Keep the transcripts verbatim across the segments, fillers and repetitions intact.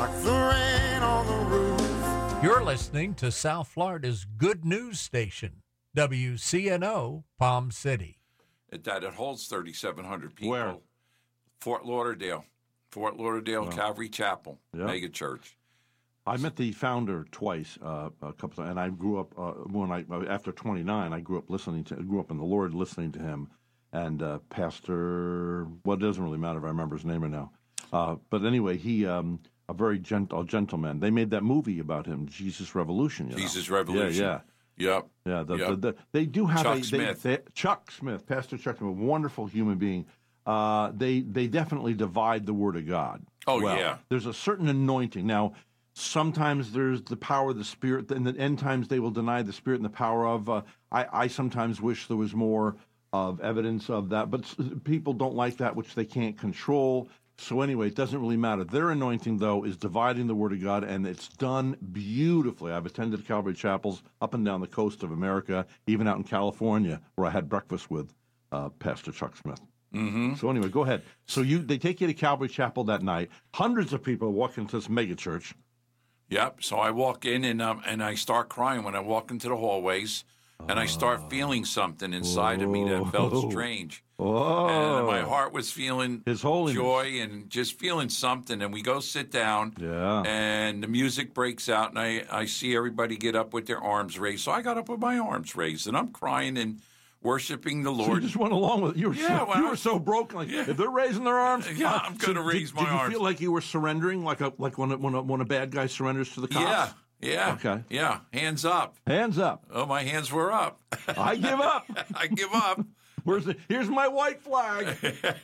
like the rain on the roof. You're listening to South Florida's good news station, W C N O Palm City. It, that it holds thirty-seven hundred people. Where? Fort Lauderdale. Fort Lauderdale Wow. Calvary Chapel, Yep. mega church. I met the founder twice, uh, a couple, of, and I grew up uh, when I after twenty-nine. I grew up listening to, grew up in the Lord, listening to him, and uh, Pastor. Well, it doesn't really matter if I remember his name or now. Uh, but anyway, he um, a very gentle gentleman. They made that movie about him, Jesus Revolution. You know? Jesus Revolution. Yeah, yeah. Yep. Yeah, the, Yep. the, the, they do have Chuck a they, Smith. They, Chuck Smith, Pastor Chuck Smith, a wonderful human being. Uh, they they definitely divide the Word of God. Oh, well. yeah. There's a certain anointing. Now, sometimes there's the power of the Spirit. In the end times, they will deny the Spirit and the power of. Uh, I I sometimes wish there was more of evidence of that, but s- people don't like that which they can't control. So anyway, it doesn't really matter. Their anointing, though, is dividing the Word of God, and it's done beautifully. I've attended Calvary chapels up and down the coast of America, even out in California, where I had breakfast with uh, Pastor Chuck Smith. Mm-hmm. So anyway, go ahead. So you they take you to Calvary Chapel that night. Hundreds of people walk into this mega church. Yep. So I walk in and um, and I start crying when I walk into the hallways, and I start feeling something inside of me that felt strange. Oh, And my heart was feeling His holiness. joy and just feeling something. And we go sit down, Yeah. and the music breaks out, and I, I see everybody get up with their arms raised. So I got up with my arms raised, and I'm crying and worshiping the So you Lord. just went along with it. You were, Yeah, so, well, you were so broken. Like, yeah. if they're raising their arms, Yeah, uh, I'm gonna so raise did, my did you arms. feel like you were surrendering, like a like when a, when a, when a bad guy surrenders to the cops? Yeah, yeah. Okay. Yeah, hands up. Hands up. Oh, my hands were up. I give up. I give up. Where's the? Here's my white flag.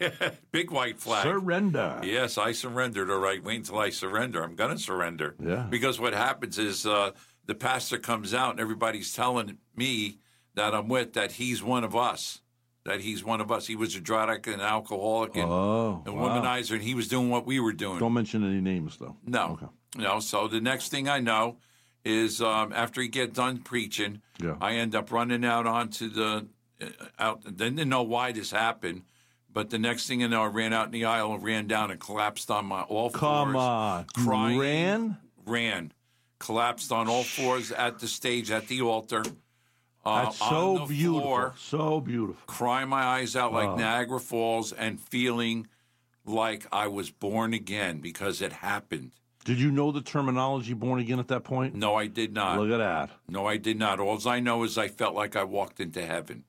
Big white flag. Surrender. Yes, I surrendered. All right, wait until I surrender. I'm going to surrender. Yeah. Because what happens is uh, the pastor comes out and everybody's telling me that I'm with that he's one of us. That he's one of us. He was a drug addict and alcoholic and Oh, a wow. womanizer, and he was doing what we were doing. Don't mention any names, though. No. Okay. No. So the next thing I know is um, after he get done preaching, Yeah. I end up running out onto the uh, out. Didn't know why this happened, but the next thing I know, I ran out in the aisle and ran down and collapsed on my all fours. Come on. You crying. ran? Ran, collapsed on all fours at the stage at the altar. Uh, That's on so the beautiful. floor, So beautiful. crying my eyes out like Oh. Niagara Falls and feeling like I was born again because it happened. Did you know the terminology born again at that point? No, I did not. Look at that. No, I did not. All I know is I felt like I walked into heaven.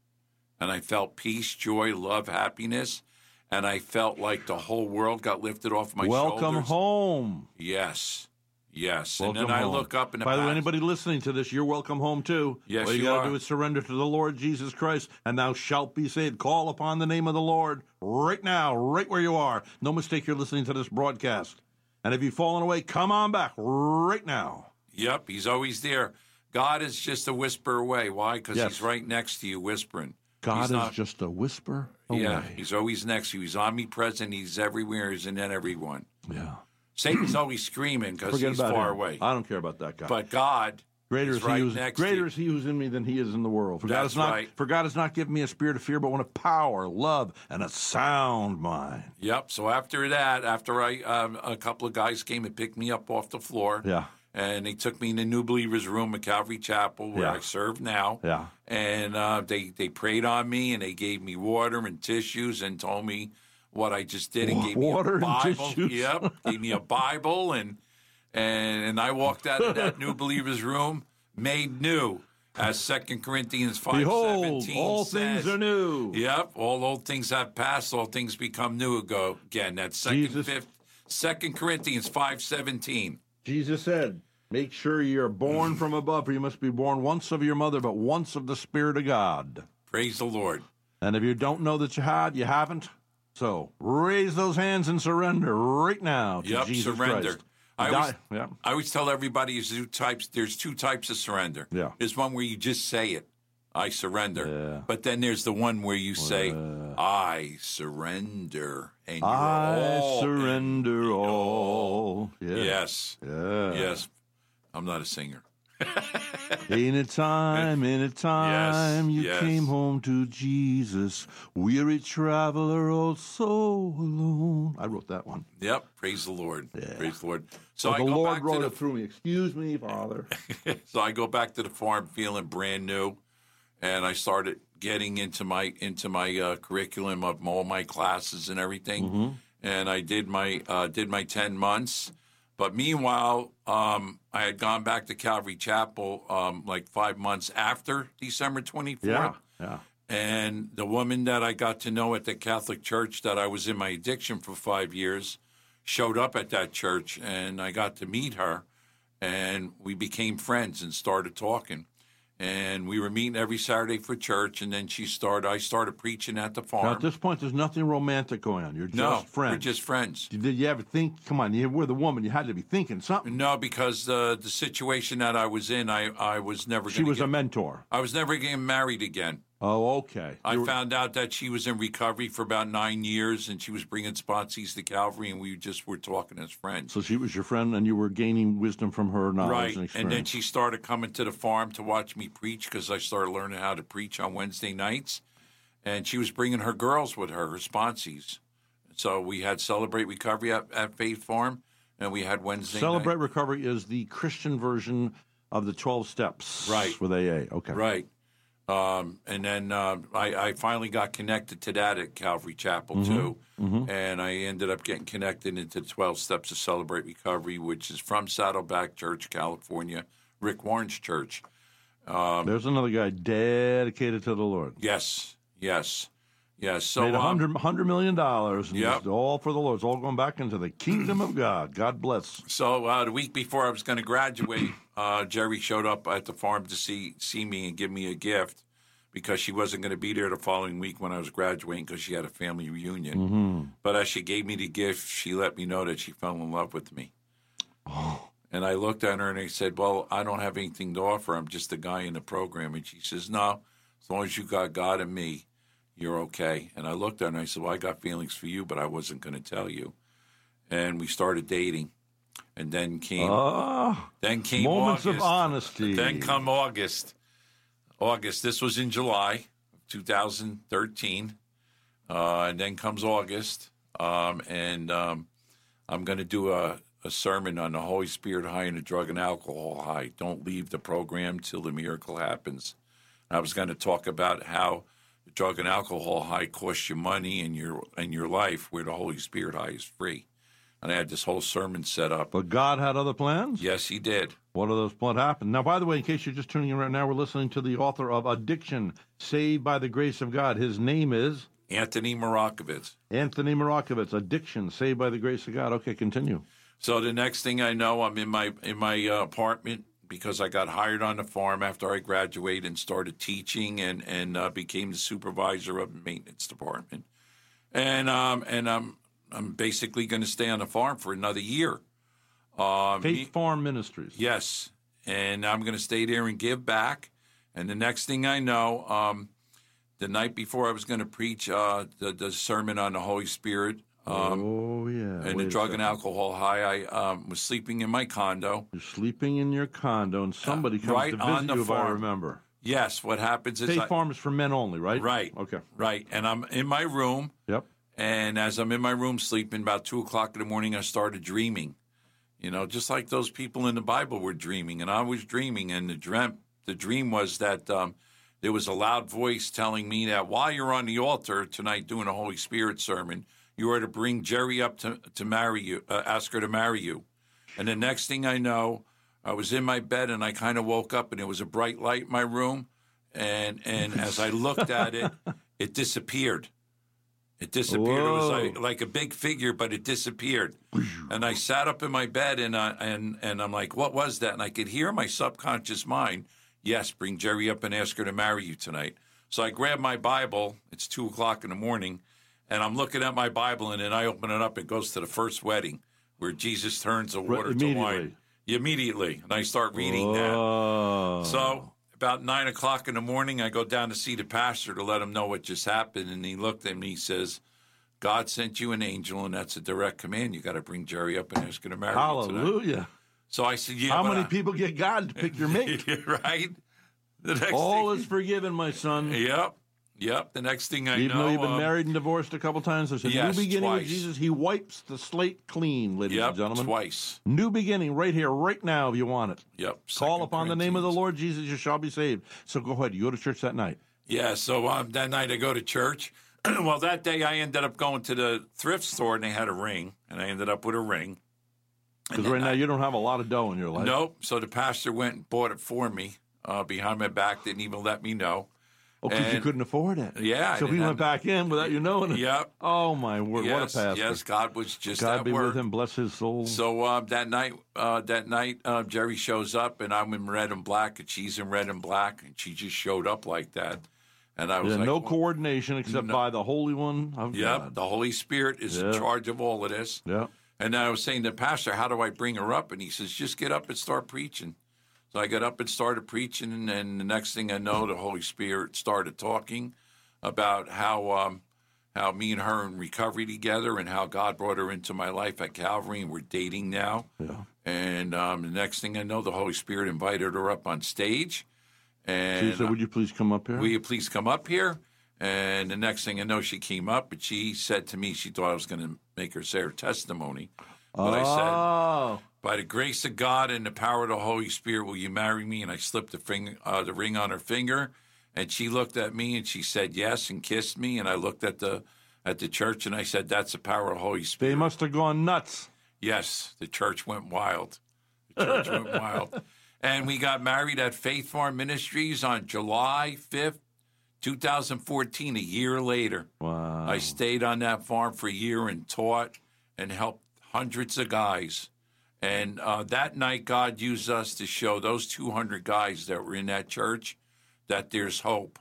And I felt peace, joy, love, happiness. And I felt like the whole world got lifted off my Welcome shoulders. home. Yes. Yes. Welcome and then I home. look up in the By the way, past- anybody listening to this, you're welcome home too. Yes, All you, you gotta are. do is surrender to the Lord Jesus Christ, and thou shalt be saved. Call upon the name of the Lord right now, right where you are. No mistake, you're listening to this broadcast. And if you've fallen away, come on back right now. Yep, he's always there. God is just a whisper away. Why? Because Yes. he's right next to you whispering. God He's is not- just a whisper away. Yeah, he's always next to you. He's omnipresent. He's everywhere. He's in everyone. Yeah. Satan's always screaming because Forget he's about far him. away. I don't care about that guy. But God Greater is is, right he who's, next to greater you. is he who's in me than he is in the world. For God That's has not right. for God has not given me a spirit of fear, but one of power, love, and a sound mind. Yep. So after that, after I, um, a couple of guys came and picked me up off the floor. Yeah. And they took me in the New Believers room at Calvary Chapel, where Yeah. I serve now. Yeah. And uh, they they prayed on me, and they gave me water and tissues, and told me what I just did, and Wa- gave water me a and Bible. tissues? Yep. Gave me a Bible, and and and I walked out of that New Believers room made new, as Second Corinthians five Behold, seventeen all says. things are new. Yep, all old things have passed, all things become new ago again. That's second, Jesus- fifth, Second Corinthians five seventeen. Jesus said, make sure you're born from above, for you must be born once of your mother, but once of the Spirit of God. Praise the Lord. And if you don't know that you had, you haven't. So raise those hands and surrender right now to Yep, Jesus surrender. Christ. I Die- always, yeah. I always tell everybody there's two types. There's two types of surrender. Yeah. There's one where you just say it, I surrender. Yeah. But then there's the one where you say, I surrender, and you're I all surrender all. Yeah. Yes. Yeah. Yes. I'm not a singer. Ain't it time, ain't it time Yes, you yes. came home to Jesus, weary traveler, oh so alone. I wrote that one. Yep. Praise the Lord. Praise the Lord. So So I the go Lord back wrote to it the through me. Excuse me, Father. so I go back to the farm feeling brand new, and I started getting into my into my uh, curriculum of all my classes and everything. Mm-hmm. And I did my uh, did my ten months. But meanwhile, um, I had gone back to Calvary Chapel um, like five months after December twenty-fourth. Yeah, yeah. And the woman that I got to know at the Catholic church that I was in my addiction for five years showed up at that church, and I got to meet her, and we became friends and started talking. And we were meeting every Saturday for church, and then she started. I started preaching at the farm. Now, at this point, there's nothing romantic going on. You're just no, friends. we're just friends. Did you ever think, come on, you were the woman, you had to be thinking something. No, because the the situation that I was in, I, I was never. She gonna was get, a mentor. I was never getting married again. Oh, okay. I You were- found out that she was in recovery for about nine years, and she was bringing sponsees to Calvary, and we just were talking as friends. So she was your friend, and you were gaining wisdom from her knowledge Right, and and experience. then she started coming to the farm to watch me preach because I started learning how to preach on Wednesday nights, and she was bringing her girls with her, her sponsees. So we had Celebrate Recovery at, at Faith Farm, and we had Wednesday Celebrate night. Recovery is the Christian version of the twelve steps Right. with A A. Okay. Right. Um, and then uh, I, I finally got connected to that at Calvary Chapel, Mm-hmm. too. And I ended up getting connected into the twelve Steps of Celebrate Recovery, which is from Saddleback Church, California, Rick Warren's church. There's another guy dedicated to the Lord. Yes, yes, yes. So Made a um, hundred, hundred million dollars. and Yep. it's all for the Lord. It's all going back into the kingdom of God. God bless. So uh, the week before I was going to graduate, uh, Jerry showed up at the farm to see see me and give me a gift because she wasn't going to be there the following week when I was graduating because she had a family reunion. Mm-hmm. But as she gave me the gift, she let me know that she fell in love with me. Oh. And I looked at her and I said, well, I don't have anything to offer. I'm just a guy in the program. And she says, no, as long as you got God and me, you're okay. And I looked at her and I said, well, I got feelings for you, but I wasn't going to tell you. And we started dating. And then came, Ah, then came moments August. of honesty. Then come August. August. This was in July of two thousand thirteen. Uh, and then comes August. Um, and um, I'm going to do a, a sermon on the Holy Spirit high and the drug and alcohol high. Don't leave the program till the miracle happens. I was going to talk about how the drug and alcohol high costs you money in your in your life, where the Holy Spirit high is free. And I had this whole sermon set up. But God had other plans? Yes, he did. What are those? What happened? Now, by the way, in case you're just tuning in right now, we're listening to the author of Addiction, Saved by the Grace of God. His name is Anthony Marakovitz. Anthony Marakovitz. Addiction, Saved by the Grace of God. Okay, continue. So the next thing I know, I'm in my in my uh, apartment because I got hired on the farm after I graduated and started teaching and and uh, became the supervisor of the maintenance department. And um and I'm I'm basically going to stay on the farm for another year. Um, Faith me- Farm Ministries. Yes, and I'm going to stay there and give back. And the next thing I know, um, the night before I was going to preach uh, the, the sermon on the Holy Spirit um, oh, yeah. and Wait the a drug and second. alcohol high, I um, was sleeping in my condo. You're sleeping in your condo, and somebody comes right to on visit the you, if I farm. remember. Yes, what happens is Faith I, Farm is for men only, right? right, Okay. right, and I'm in my room. Yep. And as I'm in my room sleeping, about two o'clock in the morning, I started dreaming. You know, just like those people in the Bible were dreaming, and I was dreaming. And the dream, the dream was that um, there was a loud voice telling me that while you're on the altar tonight doing a Holy Spirit sermon, you are to bring Jerry up to to marry you, uh, ask her to marry you. And the next thing I know, I was in my bed, and I kind of woke up, and there was a bright light in my room, and and as I looked at it, it disappeared. It disappeared. It was like, like a big figure, but it disappeared. And I sat up in my bed, and I, and and I'm like, "What was that?" And I could hear my subconscious mind, "Yes, bring Jerry up and ask her to marry you tonight." So I grabbed my Bible. It's two o'clock in the morning, and I'm looking at my Bible, and then I open it up. It goes to the first wedding, where Jesus turns the water to wine. Immediately, and I start reading that. Oh. So about nine o'clock in the morning, I go down to see the pastor to let him know what just happened. And he looked at me, he says, God sent you an angel, and that's a direct command. You got to bring Jerry up and ask her to marry you tonight. Hallelujah. So I said, yeah. How but many I, people get God to pick your mate? Right? The next All thing, is forgiven, my son. Yep. Yep. The next thing I Even know. though you've been um, married and divorced a couple times, there's a yes, new beginning twice. with Jesus. He wipes the slate clean, ladies Yep. and gentlemen. Twice. New beginning right here, right now, if you want it. Yep. Call Second upon the name of the Corinthians. Lord Jesus, you shall be saved. So go ahead. You go to church that night. Yeah. So um, that night I go to church. Well, that day I ended up going to the thrift store and they had a ring, and I ended up with a ring. Because right now you don't have a lot of dough in your life. Nope. So the pastor went and bought it for me uh, behind my back. Didn't even let me know. Oh, because you And- couldn't afford it. Yeah, I So he didn't went have- back in without you knowing it. Yep. Oh, my word. Yes, what a pastor. yes. God was just God at be work. with him. Bless his soul. So uh, that night, uh, that night, uh, Jerry shows up, and I'm in red and black, and she's in red and black, and she just showed up like that. And I was Yeah, like, no well, coordination except no. by the Holy One of Yep, God. the Holy Spirit is in Yeah. charge of all of this. Yeah. And I was saying to the pastor, how do I bring her up? And he says, just get up and start preaching. So I got up and started preaching, and, and the next thing I know, the Holy Spirit started talking about how um, how me and her in recovery together, and how God brought her into my life at Calvary, and we're dating now. Yeah. And um, the next thing I know, the Holy Spirit invited her up on stage. So And you said, would you please come up here? will you please come up here? And the next thing I know, she came up, but she said to me she thought I was going to make her say her testimony. But I said, oh. by the grace of God and the power of the Holy Spirit, will you marry me? And I slipped the, finger, uh, the ring on her finger, and she looked at me and she said yes and kissed me. And I looked at the at the church and I said, that's the power of the Holy Spirit. They must have gone nuts. Yes, the church went wild. The church went wild. And we got married at Faith Farm Ministries on July fifth, two thousand fourteen, a year later. Wow. I stayed on that farm for a year and taught and helped hundreds of guys. And uh, that night, God used us to show those two hundred guys that were in that church that there's hope,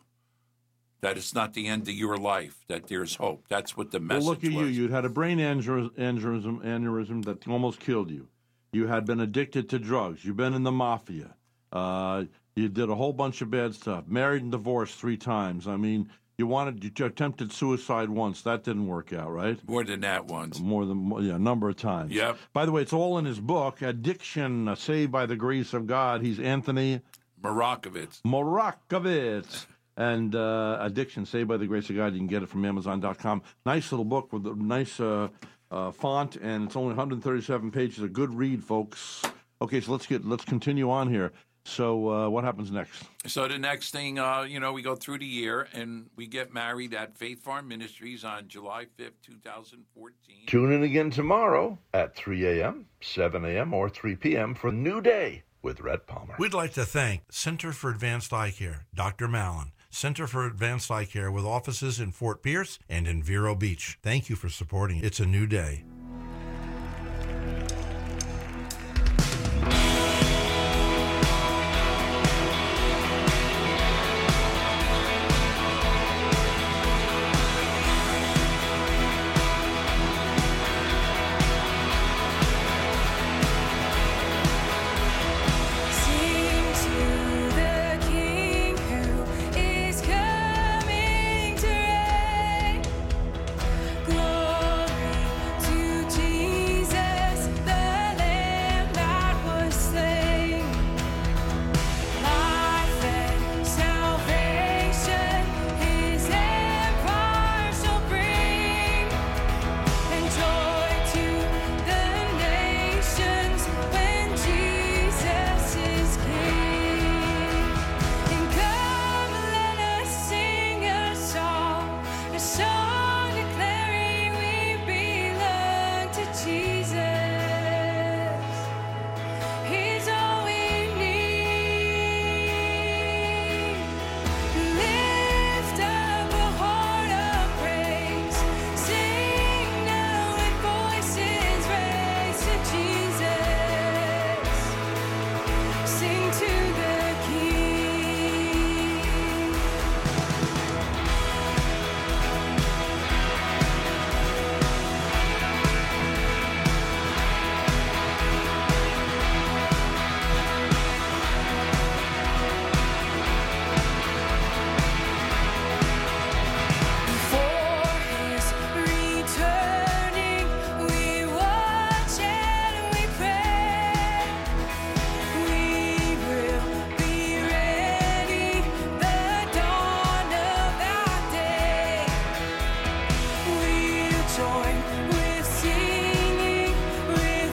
that it's not the end of your life, that there's hope. That's what the Well, message look at you. was. You'd had a brain aneurysm, aneurysm, aneurysm that almost killed you. You had been addicted to drugs. You've been in the mafia. Uh, you did a whole bunch of bad stuff. Married and divorced three times. I mean, you wanted, you attempted suicide once. That didn't work out, right? More than that once. More than, yeah, a number of times. Yep. By the way, it's all in his book, Addiction, uh, Saved by the Grace of God. He's Anthony Morakovitz. Morakovitz. And uh, Addiction, Saved by the Grace of God. You can get it from Amazon dot com. Nice little book with a nice uh, uh, font, and it's only one hundred thirty-seven pages. A good read, folks. Okay, so let's get let's continue on here. So uh, what happens next? So the next thing, uh, you know, we go through the year and we get married at Faith Farm Ministries on July fifth, two thousand fourteen. Tune in again tomorrow at three a.m., seven a.m., or three p.m. for New Day with Rhett Palmer. We'd like to thank Center for Advanced Eye Care, Doctor Mallon, Center for Advanced Eye Care with offices in Fort Pierce and in Vero Beach. Thank you for supporting It's a New Day.